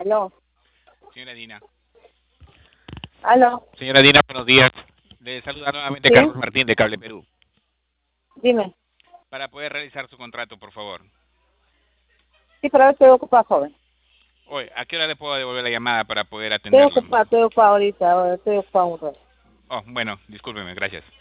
Aló, Señora Dina. aló, Señora Dina, buenos días. Le saluda nuevamente ¿sí? Carlos Martín de Cable Perú. Dime. Para poder realizar su contrato, por favor. Sí, pero ahora estoy ocupada, joven. Hoy, ¿a qué hora le puedo devolver la llamada para poder Estoy atenderlo? ocupada ahorita, ahora estoy ocupada un rato. Oh, bueno, discúlpeme, gracias.